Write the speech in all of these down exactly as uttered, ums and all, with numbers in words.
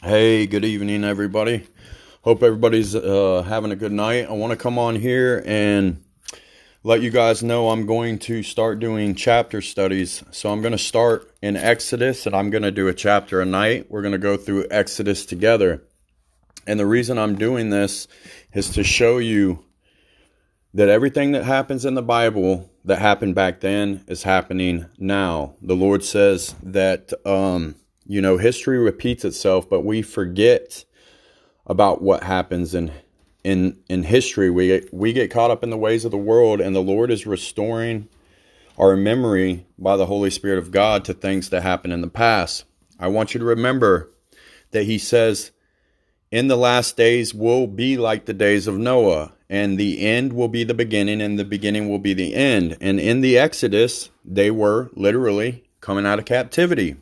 Hey, good evening, everybody. Hope everybody's uh, having a good night. I want to come on here and let you guys know I'm going to start doing chapter studies. So I'm going to start in Exodus, and I'm going to do a chapter a night. We're going to go through Exodus together. And the reason I'm doing this is to show you that everything that happens in the Bible that happened back then is happening now. The Lord says that... Um, You know, history repeats itself, but we forget about what happens in in in history. We get, we get caught up in the ways of the world, and the Lord is restoring our memory by the Holy Spirit of God to things that happened in the past. I want you to remember that He says, in the last days will be like the days of Noah, and the end will be the beginning, and the beginning will be the end. And in the Exodus, they were literally coming out of captivity.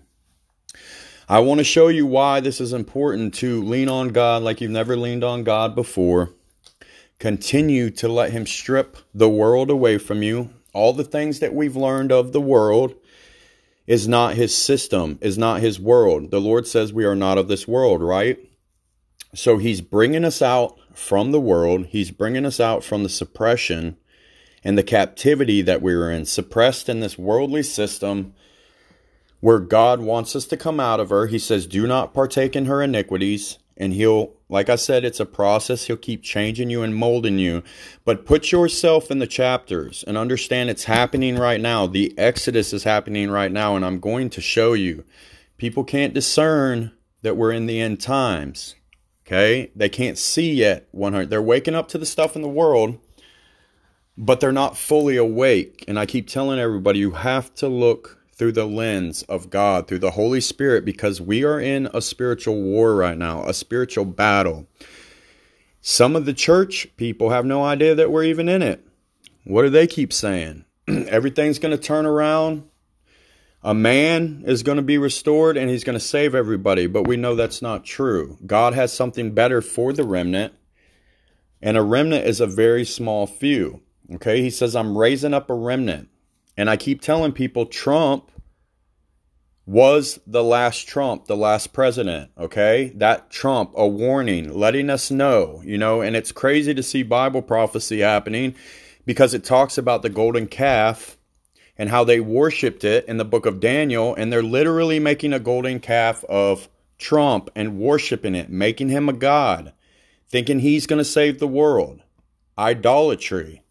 I want to show you why this is important to lean on God like you've never leaned on God before. Continue to let Him strip the world away from you. All the things that we've learned of the world is not His system, is not His world. The Lord says we are not of this world, right? So He's bringing us out from the world. He's bringing us out from the suppression and the captivity that we were in, suppressed in this worldly system, where God wants us to come out of her. He says, do not partake in her iniquities. And He'll, like I said, it's a process. He'll keep changing you and molding you. But put yourself in the chapters and understand it's happening right now. The Exodus is happening right now. And I'm going to show you. People can't discern that we're in the end times. Okay? They can't see yet one hundred. They're waking up to the stuff in the world, but they're not fully awake. And I keep telling everybody, you have to look through the lens of God, through the Holy Spirit, because we are in a spiritual war right now, a spiritual battle. Some of the church people have no idea that we're even in it. What do they keep saying? Everything's going to turn around. A man is going to be restored and he's going to save everybody. But we know that's not true. God has something better for the remnant. And a remnant is a very small few. Okay, He says, I'm raising up a remnant. And I keep telling people Trump was the last Trump, the last president, okay? That Trump, a warning, letting us know, you know, and it's crazy to see Bible prophecy happening because it talks about the golden calf and how they worshipped it in the book of Daniel, and they're literally making a golden calf of Trump and worshiping it, making him a god, thinking he's going to save the world. Idolatry.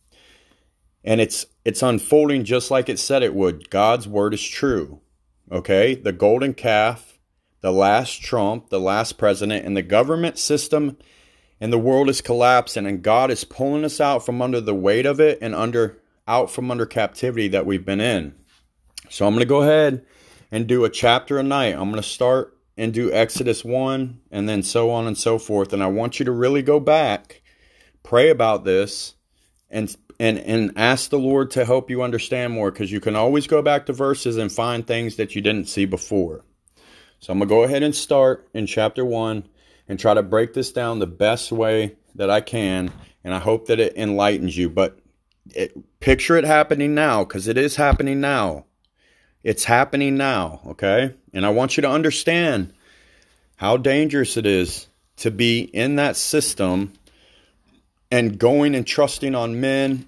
And it's it's unfolding just like it said it would. God's word is true. Okay? The golden calf, the last Trump, the last president, and the government system and the world is collapsing, and God is pulling us out from under the weight of it and under out from under captivity that we've been in. So I'm going to go ahead and do a chapter a night. I'm going to start and do Exodus one and then so on and so forth. And I want you to really go back, pray about this, and And, and ask the Lord to help you understand more, because you can always go back to verses and find things that you didn't see before. So I'm going to go ahead and start in chapter one and try to break this down the best way that I can. And I hope that it enlightens you. But it, picture it happening now, because it is happening now. It's happening now, okay? And I want you to understand how dangerous it is to be in that system and going and trusting on men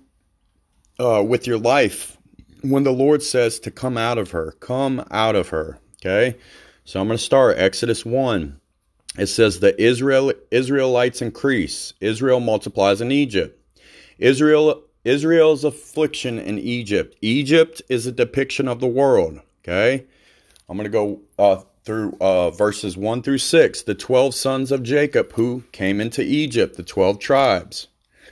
uh, with your life when the Lord says to come out of her. Come out of her. Okay? So I'm going to start Exodus one. It says the Israel Israelites increase. Israel multiplies in Egypt. Israel Israel's affliction in Egypt. Egypt is a depiction of the world. Okay? I'm going to go uh, through uh, verses one through six. The twelve sons of Jacob who came into Egypt. The twelve tribes.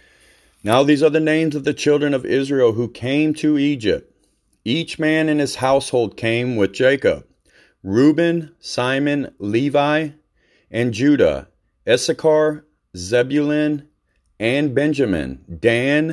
Now these are the names of the children of Israel who came to Egypt. Each man in his household came with Jacob. Reuben, Simon, Levi, and Judah. Issachar, Zebulun, and Benjamin. Dan,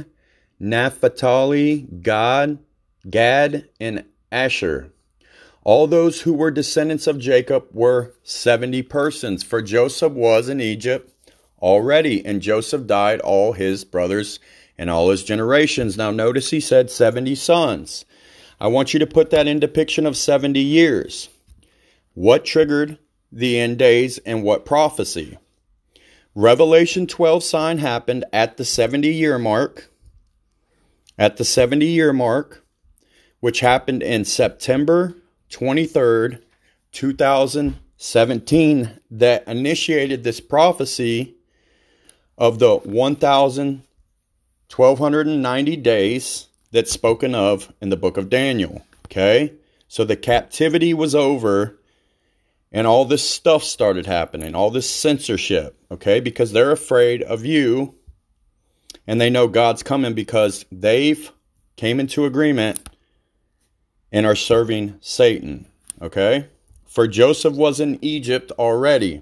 Naphtali, Gad, Gad, and Asher. All those who were descendants of Jacob were seventy persons, for Joseph was in Egypt already, and Joseph died all his brothers and all his generations. Now notice he said seventy sons. I want you to put that in depiction of seventy years. What triggered the end days and what prophecy? Revelation twelve sign happened at the seventy year mark. At the seventy year mark, which happened in September twenty-third, two thousand seventeen, that initiated this prophecy of the one thousand one thousand two hundred ninety days that's spoken of in the book of Daniel. Okay? So the captivity was over and all this stuff started happening, all this censorship, okay? Because they're afraid of you and they know God's coming because they've came into agreement and are serving Satan, okay? For Joseph was in Egypt already.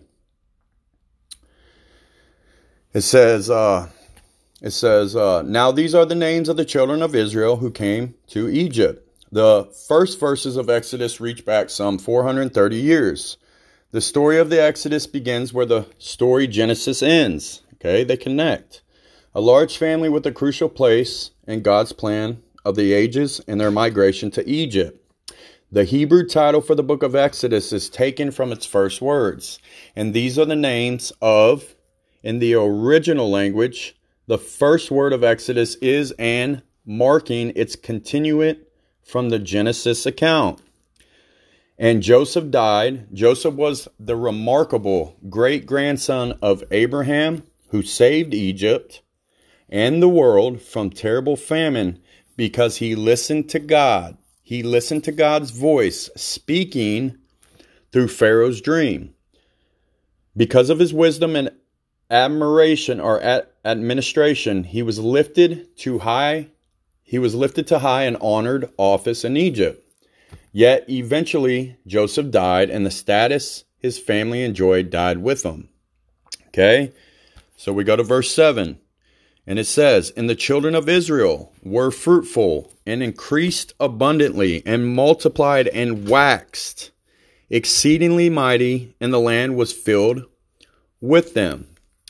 It says, uh, it says, uh, now these are the names of the children of Israel who came to Egypt. The first verses of Exodus reach back some four hundred thirty years. The story of the Exodus begins where the story Genesis ends. Okay, they connect. A large family with a crucial place in God's plan of the ages and their migration to Egypt. The Hebrew title for the book of Exodus is taken from its first words. And these are the names of, in the original language, the first word of Exodus is and, marking its continuant from the Genesis account. And Joseph died. Joseph was the remarkable great-grandson of Abraham, who saved Egypt and the world from terrible famine because he listened to God. He listened to God's voice speaking through Pharaoh's dream. Because of his wisdom and admiration or ad- administration, he was lifted to high He was lifted to high and honored office in Egypt. Yet eventually Joseph died and the status his family enjoyed died with him. Okay, so we go to verse seven. And it says, and the children of Israel were fruitful and increased abundantly and multiplied and waxed exceedingly mighty, and the land was filled with them.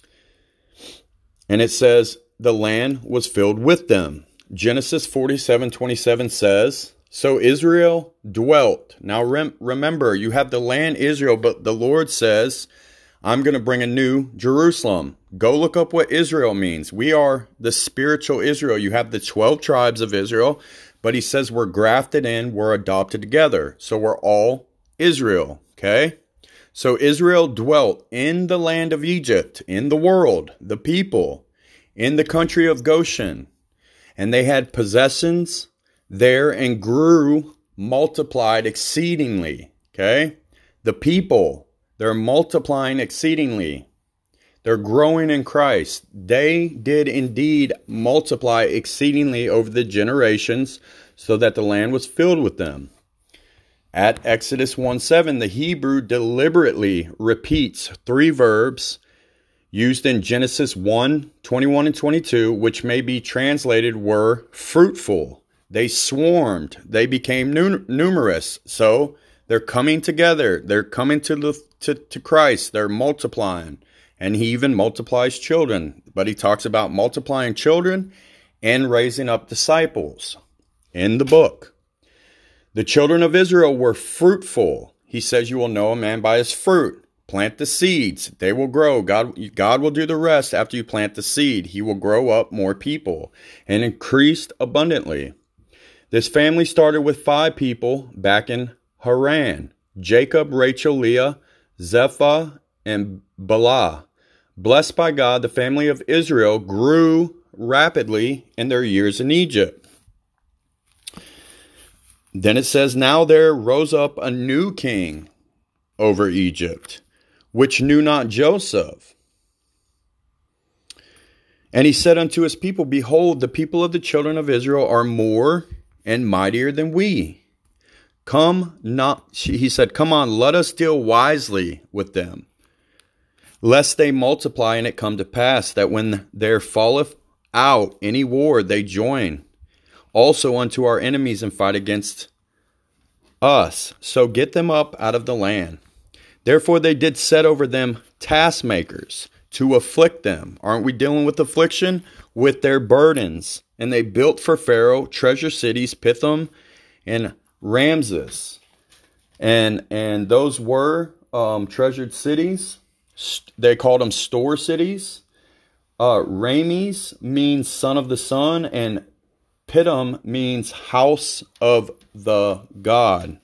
And it says the land was filled with them. Genesis forty-seven twenty-seven says, so Israel dwelt. Now rem- remember, you have the land Israel, but the Lord says, I'm going to bring a new Jerusalem. Go look up what Israel means. We are the spiritual Israel. You have the twelve tribes of Israel, but he says we're grafted in, we're adopted together. So we're all Israel, okay? So Israel dwelt in the land of Egypt, in the world, the people, in the country of Goshen. And they had possessions there and grew, multiplied exceedingly. Okay? The people, they're multiplying exceedingly. They're growing in Christ. They did indeed multiply exceedingly over the generations so that the land was filled with them. At Exodus one seven, the Hebrew deliberately repeats three verbs used in Genesis one, twenty-one and twenty-two, which may be translated were fruitful. They swarmed. They became nu- numerous. So they're coming together. They're coming to, the, to, to Christ. They're multiplying. And he even multiplies children. But he talks about multiplying children and raising up disciples in the book. The children of Israel were fruitful. He says you will know a man by his fruit. Plant the seeds. They will grow. God, God will do the rest after you plant the seed. He will grow up more people and increased abundantly. This family started with five people back in Haran. Jacob, Rachel, Leah, Zepha, and Bala. Blessed by God, the family of Israel grew rapidly in their years in Egypt. Then it says, now there rose up a new king over Egypt, which knew not Joseph. And he said unto his people, behold, the people of the children of Israel are more and mightier than we. Come not, he said, come on, let us deal wisely with them, lest they multiply and it come to pass that when there falleth out any war, they join also unto our enemies and fight against us. So get them up out of the land. Therefore they did set over them taskmakers to afflict them. Aren't we dealing with affliction? With their burdens. And they built for Pharaoh treasure cities, Pithom and Ramses. And, and those were um, treasured cities. They called them store cities. Uh, Rames means son of the sun, and Pithom means house of the God.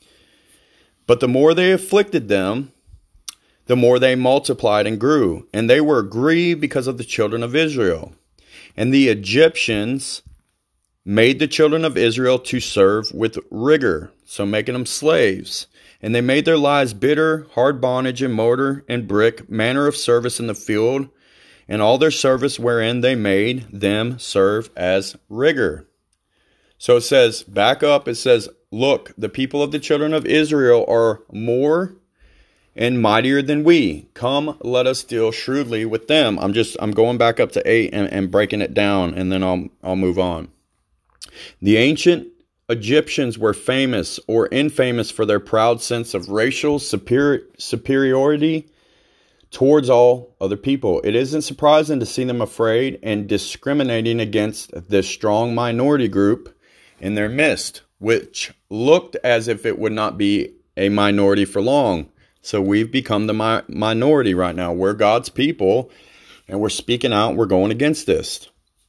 But the more they afflicted them, the more they multiplied and grew, and they were grieved because of the children of Israel. And the Egyptians made the children of Israel to serve with rigor, so making them slaves. And they made their lives bitter, hard bondage in mortar and brick, manner of service in the field, and all their service wherein they made them serve as rigor. So it says, back up, it says, look, the people of the children of Israel are more and mightier than we. Come, let us deal shrewdly with them. I'm just, I'm going back up to eight and, and breaking it down, and then I'll, I'll move on. The ancient Egyptians were famous or infamous for their proud sense of racial superior, superiority towards all other people. It isn't surprising to see them afraid and discriminating against this strong minority group in their midst, which looked as if it would not be a minority for long. So we've become the mi- minority right now. We're God's people, and we're speaking out. We're going against this.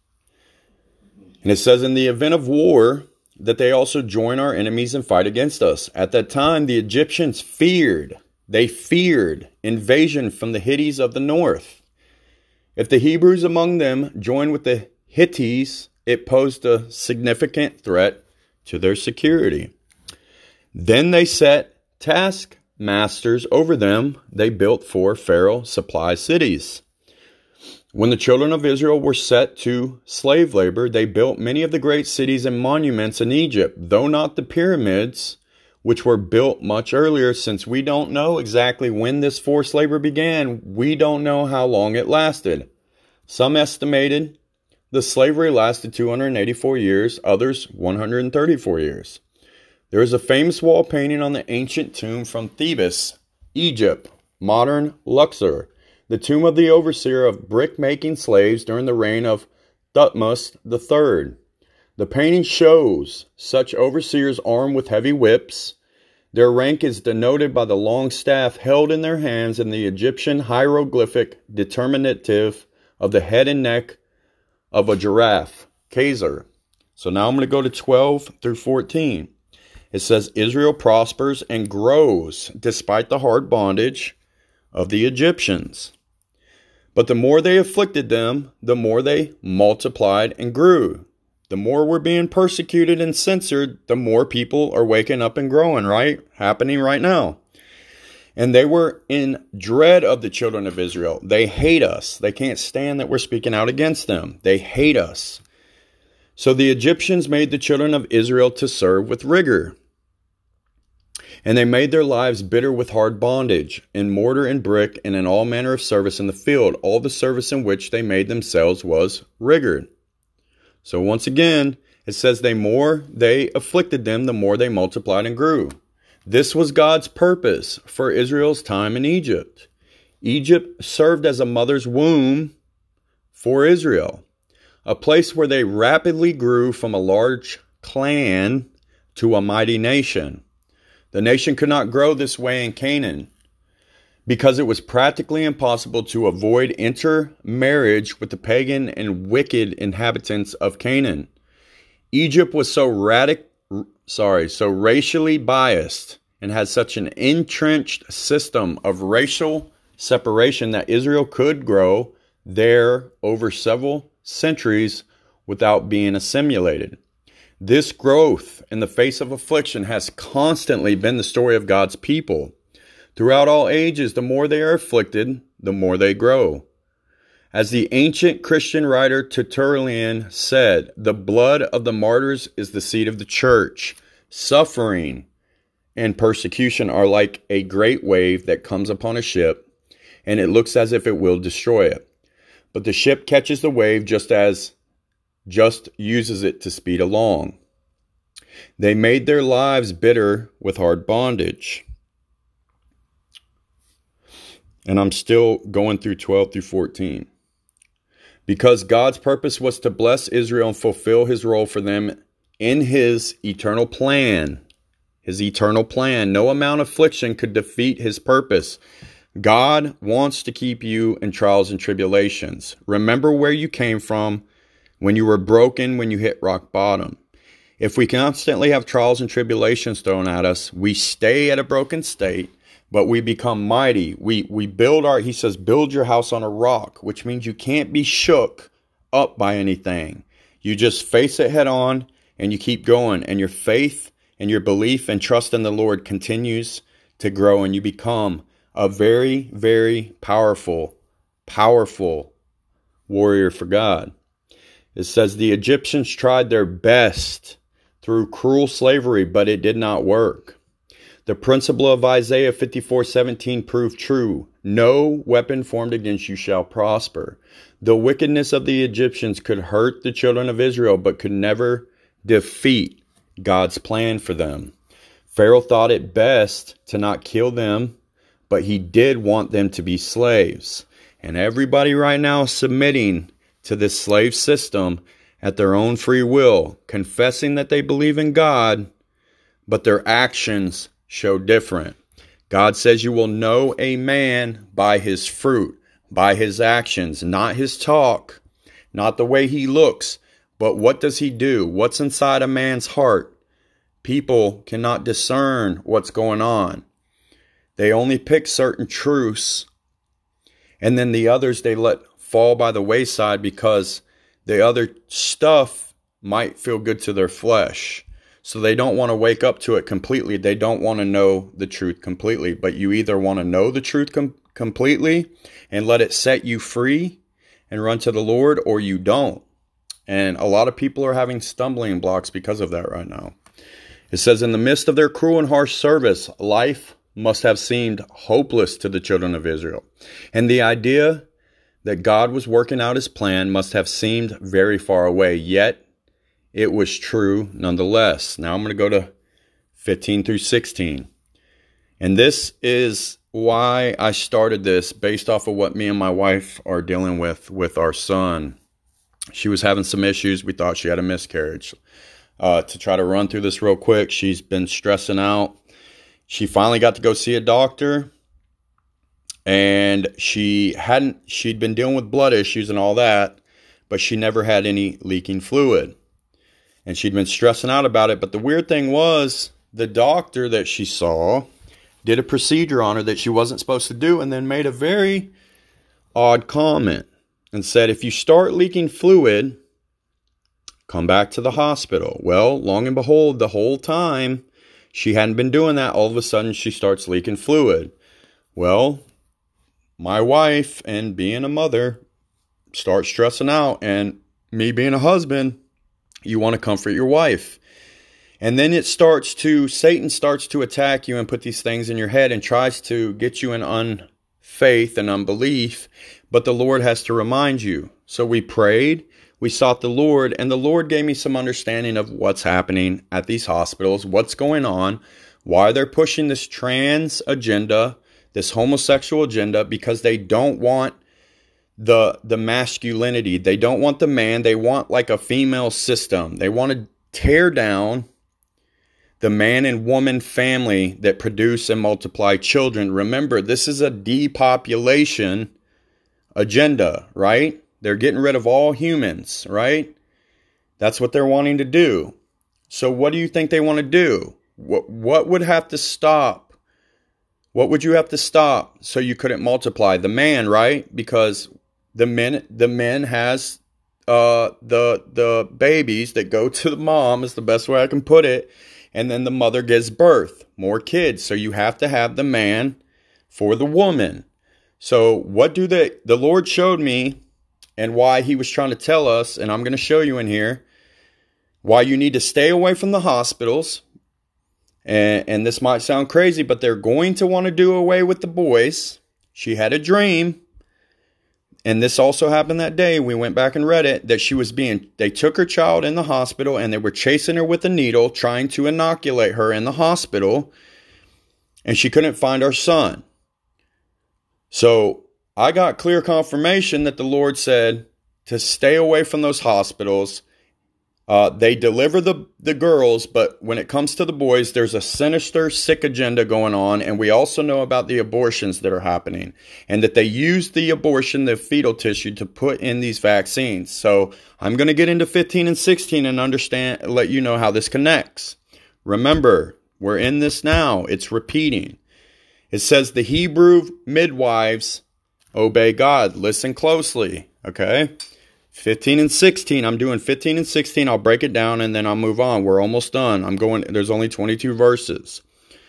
And it says, in the event of war, that they also join our enemies and fight against us. At that time, the Egyptians feared. They feared invasion from the Hittites of the north. If the Hebrews among them joined with the Hittites, it posed a significant threat to their security. Then they set taskmasters over them. They built for Pharaoh supply cities. When the children of Israel were set to slave labor, they built many of the great cities and monuments in Egypt, though not the pyramids, which were built much earlier. Since we don't know exactly when this forced labor began, we don't know how long it lasted. Some estimated the slavery lasted two hundred eighty-four years, others one hundred thirty-four years. There is a famous wall painting on the ancient tomb from Thebes, Egypt, modern Luxor, the tomb of the overseer of brick-making slaves during the reign of Thutmose the third. The painting shows such overseers armed with heavy whips. Their rank is denoted by the long staff held in their hands and the Egyptian hieroglyphic determinative of the head and neck of a giraffe, Khazar. So now I'm going to go to twelve through fourteen. It says, Israel prospers and grows despite the hard bondage of the Egyptians. But the more they afflicted them, the more they multiplied and grew. The more we're being persecuted and censored, the more people are waking up and growing, right? Happening right now. And they were in dread of the children of Israel. They hate us. They can't stand that we're speaking out against them. They hate us. So the Egyptians made the children of Israel to serve with rigor. And they made their lives bitter with hard bondage, in mortar and brick, and in all manner of service in the field. All the service in which they made themselves was rigor. So once again, it says the more they afflicted them, the more they multiplied and grew. This was God's purpose for Israel's time in Egypt. Egypt served as a mother's womb for Israel, a place where they rapidly grew from a large clan to a mighty nation. The nation could not grow this way in Canaan because it was practically impossible to avoid intermarriage with the pagan and wicked inhabitants of Canaan. Egypt was so radic, sorry, so racially biased and had such an entrenched system of racial separation that Israel could grow there over several centuries without being assimilated. This growth in the face of affliction has constantly been the story of God's people. Throughout all ages, the more they are afflicted, the more they grow. As the ancient Christian writer Tertullian said, the blood of the martyrs is the seed of the church. Suffering and persecution are like a great wave that comes upon a ship, and it looks as if it will destroy it. But the ship catches the wave just as just uses it to speed along. They made their lives bitter with hard bondage. And I'm still going through twelve through fourteen. Because God's purpose was to bless Israel and fulfill his role for them in his eternal plan. his eternal plan. No amount of affliction could defeat his purpose. God wants to keep you in trials and tribulations. Remember where you came from when you were broken, when you hit rock bottom. If we constantly have trials and tribulations thrown at us, we stay at a broken state, but we become mighty. We we build our, he says, build your house on a rock, which means you can't be shook up by anything. You just face it head on and you keep going, and your faith and your belief and trust in the Lord continues to grow, and you become a very, very powerful, powerful warrior for God. It says the Egyptians tried their best through cruel slavery, but it did not work. The principle of Isaiah fifty-four seventeen proved true. No weapon formed against you shall prosper. The wickedness of the Egyptians could hurt the children of Israel, but could never defeat God's plan for them. Pharaoh thought it best to not kill them, but he did want them to be slaves. And everybody right now is submitting to this slave system at their own free will, confessing that they believe in God, but their actions show different. God says you will know a man by his fruit, by his actions, not his talk, not the way he looks, but what does he do? What's inside a man's heart? People cannot discern what's going on. They only pick certain truths, and then the others they let fall by the wayside because the other stuff might feel good to their flesh. So they don't want to wake up to it completely. They don't want to know the truth completely. But you either want to know the truth com- completely and let it set you free and run to the Lord, or you don't. And a lot of people are having stumbling blocks because of that right now. It says, in the midst of their cruel and harsh service, life must have seemed hopeless to the children of Israel. And the idea that God was working out his plan must have seemed very far away, yet it was true nonetheless. Now I'm going to go to fifteen through sixteen. And this is why I started this, based off of what me and my wife are dealing with with our son. She was having some issues. We thought she had a miscarriage. Uh, to try to run through this real quick, she's been stressing out. She finally got to go see a doctor. And she hadn't, she'd been dealing with blood issues and all that, but she never had any leaking fluid. And she'd been stressing out about it. But the weird thing was, the doctor that she saw did a procedure on her that she wasn't supposed to do, and then made a very odd comment and said, if you start leaking fluid, come back to the hospital. Well, long and behold, the whole time she hadn't been doing that, all of a sudden she starts leaking fluid. Well, my wife and being a mother start stressing out, and me being a husband, you want to comfort your wife. And then it starts to, Satan starts to attack you and put these things in your head and tries to get you in unfaith and unbelief. But the Lord has to remind you. So we prayed, we sought the Lord, and the Lord gave me some understanding of what's happening at these hospitals, what's going on, why they're pushing this trans agenda, this homosexual agenda, because they don't want the the masculinity. They don't want the man. They want like a female system. They want to tear down the man and woman family that produce and multiply children. Remember, this is a depopulation agenda, right? They're getting rid of all humans, right? That's what they're wanting to do. So what do you think they want to do? What, what would have to stop? What would you have to stop so you couldn't multiply? The man, right? Because the men, the men has uh, the the babies that go to the mom, is the best way I can put it. And then the mother gives birth, more kids. So you have to have the man for the woman. So what do the, the Lord showed me, and why he was trying to tell us, and I'm going to show you in here, why you need to stay away from the hospitals. And, and this might sound crazy, but they're going to want to do away with the boys. She had a dream. And this also happened that day. We went back and read it, that she was being, they took her child in the hospital and they were chasing her with a needle, trying to inoculate her in the hospital. And she couldn't find our son. So I got clear confirmation that the Lord said to stay away from those hospitals. Uh, they deliver the, the girls, but when it comes to the boys, there's a sinister, sick agenda going on. And we also know about the abortions that are happening and that they use the abortion, the fetal tissue, to put in these vaccines. So I'm going to get into fifteen and sixteen and understand, let you know how this connects. Remember, we're in this now. It's repeating. It says the Hebrew midwives obey God. Listen closely, okay? fifteen and sixteen. I'm doing fifteen and sixteen. I'll break it down and then I'll move on. We're almost done. I'm going, there's only twenty-two verses.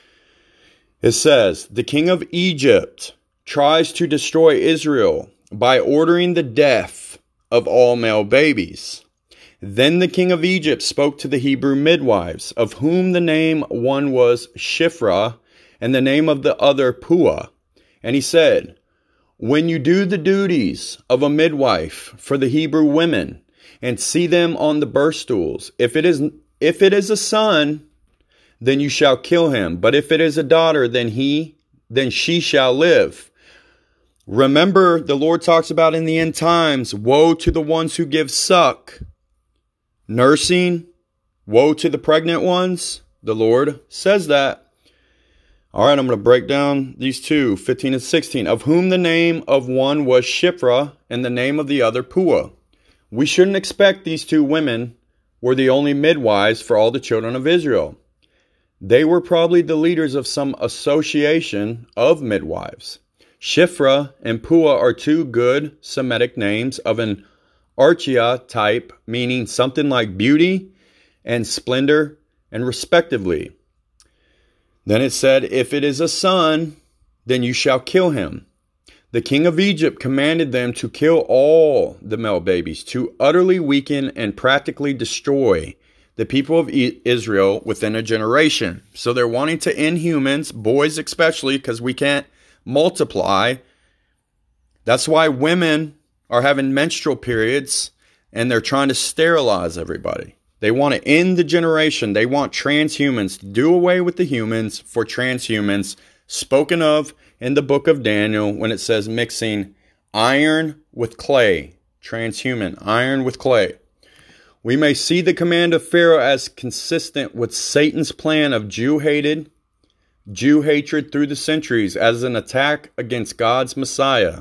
It says, the king of Egypt tries to destroy Israel by ordering the death of all male babies. Then the king of Egypt spoke to the Hebrew midwives, of whom the name one was Shiphrah and the name of the other Puah. And he said, when you do the duties of a midwife for the Hebrew women and see them on the birth stools, if it is if it is a son, then you shall kill him. But if it is a daughter, then he then she shall live. Remember, the Lord talks about in the end times, woe to the ones who give suck, nursing, woe to the pregnant ones. The Lord says that. All right, I'm going to break down these two, fifteen and sixteen, of whom the name of one was Shiphrah and the name of the other Puah. We shouldn't expect these two women were the only midwives for all the children of Israel. They were probably the leaders of some association of midwives. Shiphrah and Puah are two good Semitic names of an archaea type, meaning something like beauty and splendor and respectively. Then it said, if it is a son, then you shall kill him. The king of Egypt commanded them to kill all the male babies, to utterly weaken and practically destroy the people of Israel within a generation. So they're wanting to end humans, boys especially, because we can't multiply. That's why women are having menstrual periods and they're trying to sterilize everybody. They want to end the generation. They want transhumans to do away with the humans for transhumans, spoken of in the book of Daniel when it says mixing iron with clay. Transhuman, iron with clay. We may see the command of Pharaoh as consistent with Satan's plan of Jew-hated, Jew hatred through the centuries as an attack against God's Messiah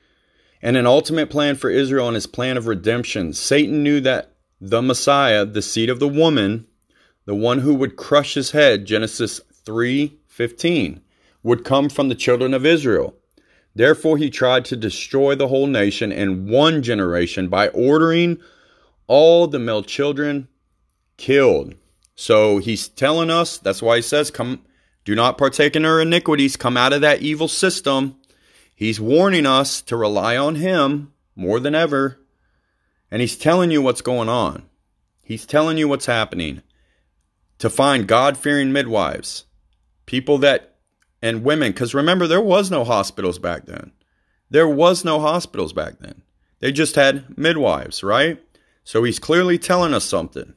and an ultimate plan for Israel and his plan of redemption. Satan knew that the Messiah, the seed of the woman, the one who would crush his head, Genesis three fifteen, would come from the children of Israel. Therefore, he tried to destroy the whole nation in one generation by ordering all the male children killed. So he's telling us, that's why he says, come, do not partake in her iniquities, come out of that evil system. He's warning us to rely on him more than ever. And he's telling you what's going on. He's telling you what's happening. To find God-fearing midwives. People that, and women, because remember, there was no hospitals back then. There was no hospitals back then. They just had midwives, right? So he's clearly telling us something.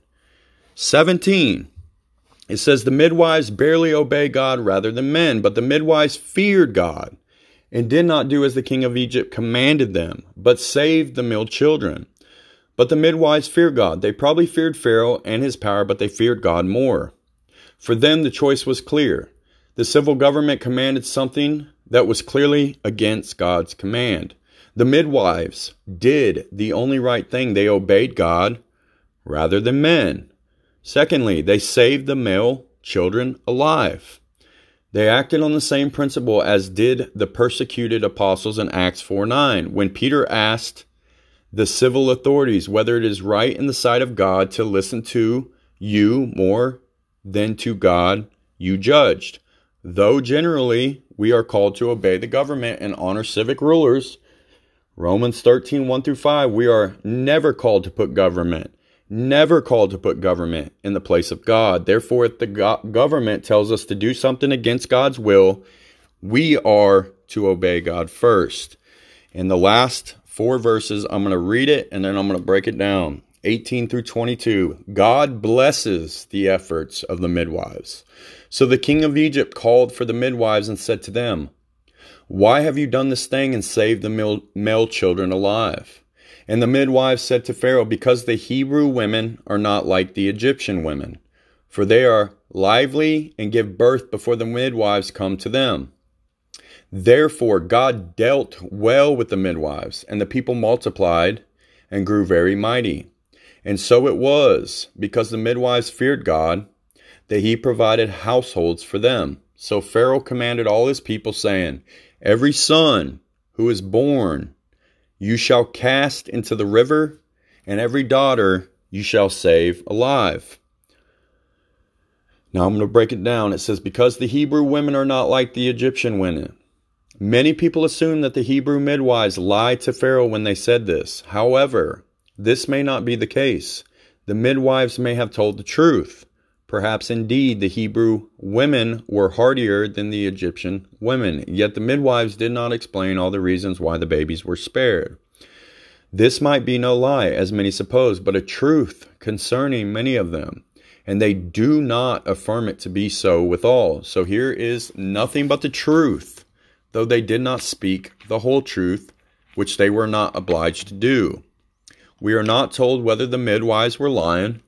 seventeen. It says the midwives barely obey God rather than men, but the midwives feared God and did not do as the king of Egypt commanded them, but saved the male children. But the midwives feared God. They probably feared Pharaoh and his power, but they feared God more. For them, the choice was clear. The civil government commanded something that was clearly against God's command. The midwives did the only right thing. They obeyed God rather than men. Secondly, they saved the male children alive. They acted on the same principle as did the persecuted apostles in Acts four nine, when Peter asked the civil authorities whether it is right in the sight of God to listen to you more than to God you judged. Though generally we are called to obey the government and honor civic rulers, Romans thirteen one through five, we are never called to put government, never called to put government in the place of God. Therefore, if the go- government tells us to do something against God's will, we are to obey God first. In the last four verses, I'm going to read it and then I'm going to break it down. eighteen through twenty-two. God blesses the efforts of the midwives. So the king of Egypt called for the midwives and said to them, "Why have you done this thing and saved the male, male children alive? And the midwives said to Pharaoh, because the Hebrew women are not like the Egyptian women, for they are lively and give birth before the midwives come to them. Therefore God dealt well with the midwives, and the people multiplied and grew very mighty. And so it was, because the midwives feared God, that he provided households for them. So Pharaoh commanded all his people, saying, every son who is born you shall cast into the river, and every daughter you shall save alive. Now I'm going to break it down. It says, because the Hebrew women are not like the Egyptian women. Many people assume that the Hebrew midwives lied to Pharaoh when they said this. However, this may not be the case. The midwives may have told the truth. Perhaps indeed the Hebrew women were hardier than the Egyptian women, yet the midwives did not explain all the reasons why the babies were spared. This might be no lie, as many suppose, but a truth concerning many of them, and they do not affirm it to be so with all. So here is nothing but the truth, though they did not speak the whole truth, which they were not obliged to do. We are not told whether the midwives were lying,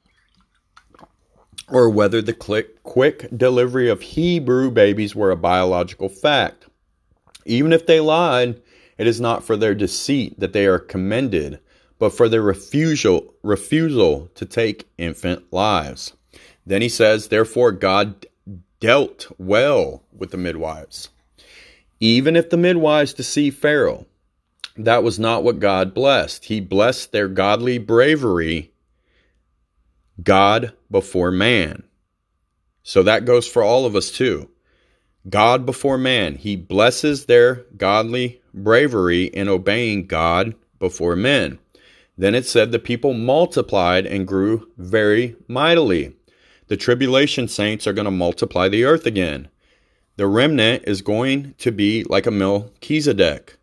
or whether the quick delivery of Hebrew babies were a biological fact. Even if they lied, it is not for their deceit that they are commended, but for their refusal, refusal to take infant lives. Then he says, therefore God dealt well with the midwives. Even if the midwives deceived Pharaoh, that was not what God blessed. He blessed their godly bravery, God before man. So that goes for all of us too. God before man. He blesses their godly bravery in obeying God before men. Then it said the people multiplied and grew very mightily. The tribulation saints are going to multiply the earth again. The remnant is going to be like a Melchizedek,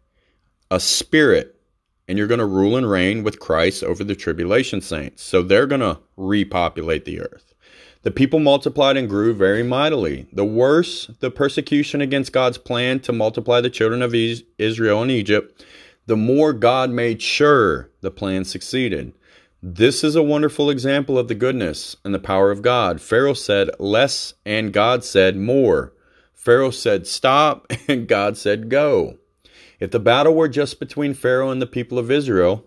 a spirit, and you're going to rule and reign with Christ over the tribulation saints. So they're going to repopulate the earth. The people multiplied and grew very mightily. The worse the persecution against God's plan to multiply the children of Israel in Egypt, the more God made sure the plan succeeded. This is a wonderful example of the goodness and the power of God. Pharaoh said less, and God said more. Pharaoh said stop, and God said go. If the battle were just between Pharaoh and the people of Israel,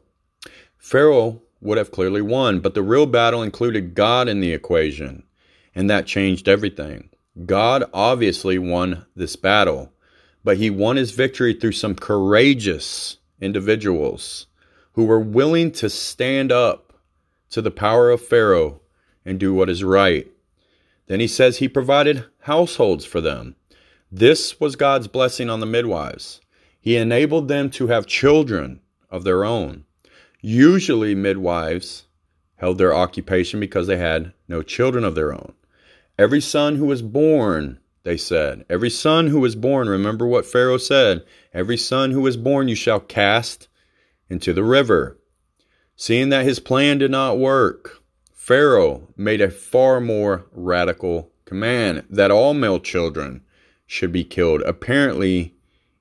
Pharaoh would have clearly won, but the real battle included God in the equation, and that changed everything. God obviously won this battle, but he won his victory through some courageous individuals who were willing to stand up to the power of Pharaoh and do what is right. Then he says he provided households for them. This was God's blessing on the midwives. He enabled them to have children of their own. Usually midwives held their occupation because they had no children of their own. Every son who was born, they said, every son who was born, remember what Pharaoh said, every son who was born you shall cast into the river. Seeing that his plan did not work, Pharaoh made a far more radical command that all male children should be killed, apparently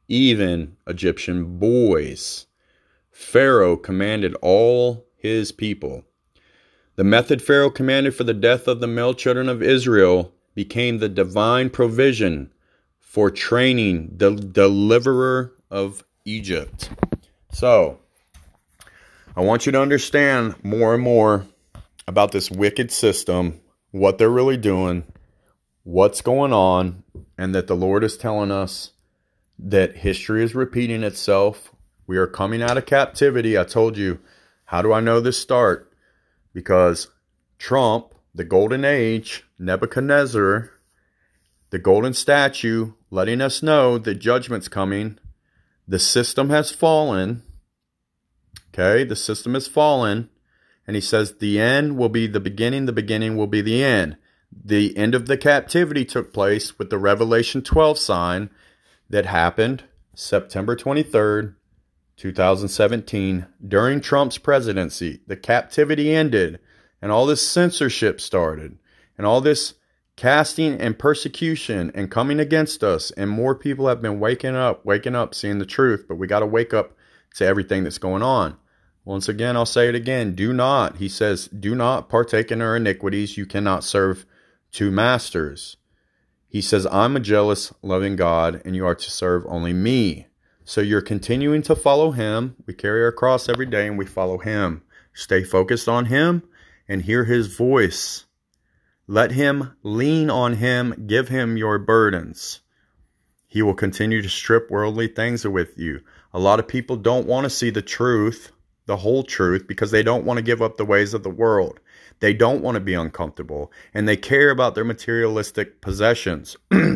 even Egyptian boys. Pharaoh commanded all his people. The method Pharaoh commanded for the death of the male children of Israel became the divine provision for training the deliverer of Egypt. So, I want you to understand more and more about this wicked system, what they're really doing, what's going on, and that the Lord is telling us that history is repeating itself. We are coming out of captivity. I told you, how do I know this start? Because Trump, the golden age, Nebuchadnezzar, the golden statue, letting us know that judgment's coming. The system has fallen. Okay, the system has fallen. And he says the end will be the beginning, the beginning will be the end. The end of the captivity took place with the Revelation twelve sign that happened September twenty-third, two thousand seventeen, during Trump's presidency. The captivity ended, and all this censorship started, and all this casting and persecution and coming against us, and more people have been waking up, waking up, seeing the truth, but we got to wake up to everything that's going on. Once again, I'll say it again. Do not, he says, do not partake in her iniquities. You cannot serve two masters. He says, I'm a jealous, loving God, and you are to serve only me. So you're continuing to follow him. We carry our cross every day and we follow him. Stay focused on him and hear his voice. Let him lean on him. Give him your burdens. He will continue to strip worldly things with you. A lot of people don't want to see the truth, the whole truth, because they don't want to give up the ways of the world. They don't want to be uncomfortable, and they care about their materialistic possessions.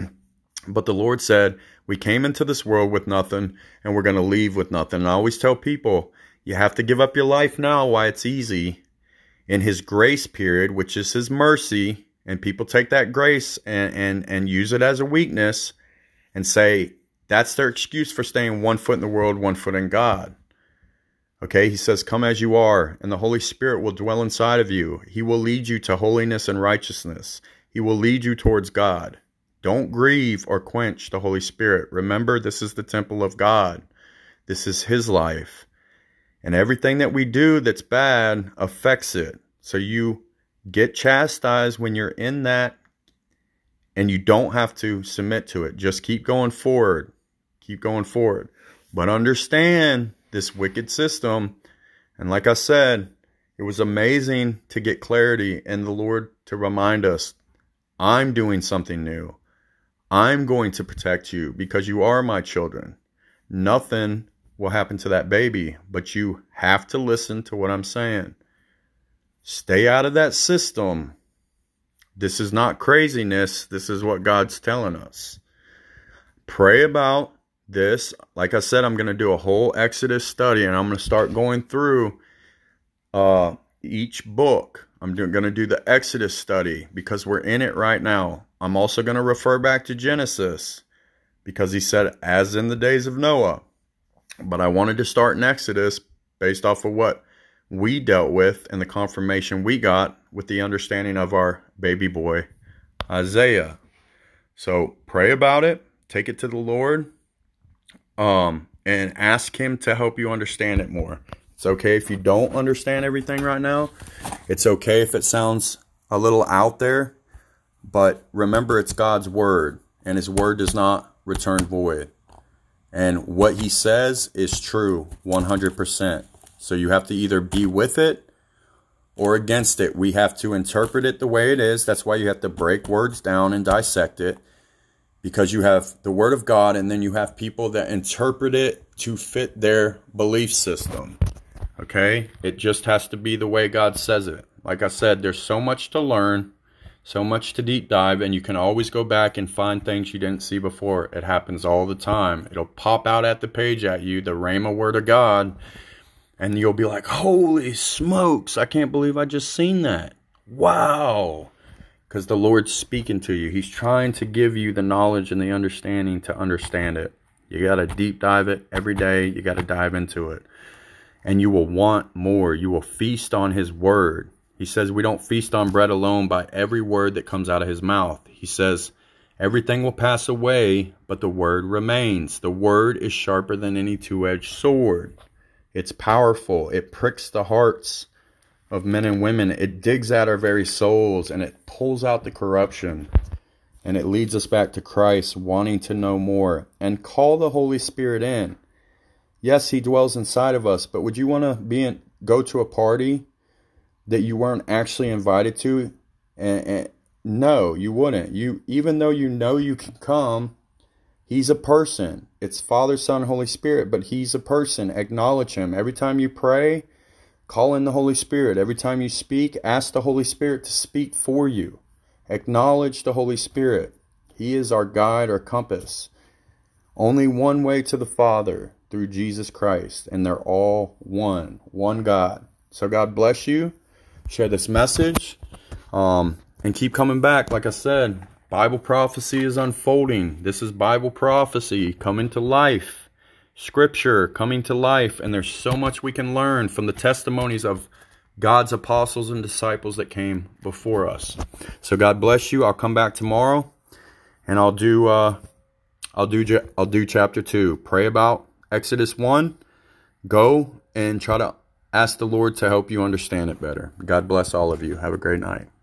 But the Lord said, we came into this world with nothing, and we're going to leave with nothing. And I always tell people, you have to give up your life now while it's easy. In his grace period, which is his mercy, and people take that grace and, and, and use it as a weakness and say, that's their excuse for staying one foot in the world, one foot in God. Okay, he says, come as you are, and the Holy Spirit will dwell inside of you. He will lead you to holiness and righteousness. He will lead you towards God. Don't grieve or quench the Holy Spirit. Remember, this is the temple of God. This is his life. And everything that we do that's bad affects it. So you get chastised when you're in that, and you don't have to submit to it. Just keep going forward. Keep going forward. But understand this wicked system. And like I said, it was amazing to get clarity and the Lord to remind us, I'm doing something new. I'm going to protect you because you are my children. Nothing will happen to that baby, but you have to listen to what I'm saying. Stay out of that system. This is not craziness. This is what God's telling us. Pray about this. Like I said, I'm going to do a whole Exodus study, and I'm going to start going through uh, each book. I'm going to do the Exodus study because we're in it right now. I'm also going to refer back to Genesis because he said, as in the days of Noah. But I wanted to start in Exodus based off of what we dealt with and the confirmation we got with the understanding of our baby boy, Isaiah. So pray about it. Take it to the Lord. Um, and ask him to help you understand it more. It's okay if you don't understand everything right now. It's okay if it sounds a little out there. But remember, it's God's word. And his word does not return void. And what he says is true one hundred percent. So you have to either be with it or against it. We have to interpret it the way it is. That's why you have to break words down and dissect it. Because you have the word of God, and then you have people that interpret it to fit their belief system. Okay? It just has to be the way God says it. Like I said, there's so much to learn, so much to deep dive, and you can always go back and find things you didn't see before. It happens all the time. It'll pop out at the page at you, the Rhema word of God, and you'll be like, holy smokes, I can't believe I just seen that. Wow. Because the Lord's speaking to you. He's trying to give you the knowledge and the understanding to understand it. You got to deep dive it every day. You got to dive into it. And you will want more. You will feast on his word. He says we don't feast on bread alone, by every word that comes out of his mouth. He says everything will pass away, but the word remains. The word is sharper than any two-edged sword. It's powerful. It pricks the hearts of men and women. It digs at our very souls, and it pulls out the corruption, and it leads us back to Christ, wanting to know more. And call the Holy Spirit in. Yes, he dwells inside of us, but would you want to be in, go to a party that you weren't actually invited to? And, and no, you wouldn't. You, even though you know you can come, he's a person. It's Father, Son, Holy Spirit, but he's a person. Acknowledge him. Every time you pray, call in the Holy Spirit. Every time you speak, ask the Holy Spirit to speak for you. Acknowledge the Holy Spirit. He is our guide, our compass. Only one way to the Father, through Jesus Christ. And they're all one. One God. So God bless you. Share this message. Um, and keep coming back. Like I said, Bible prophecy is unfolding. This is Bible prophecy coming to life. Scripture coming to life, and there's so much we can learn from the testimonies of God's apostles and disciples that came before us. So God bless you. I'll come back tomorrow, and I'll do uh, I'll do I'll do chapter two. Pray about Exodus one. Go and try to ask the Lord to help you understand it better. God bless all of you. Have a great night.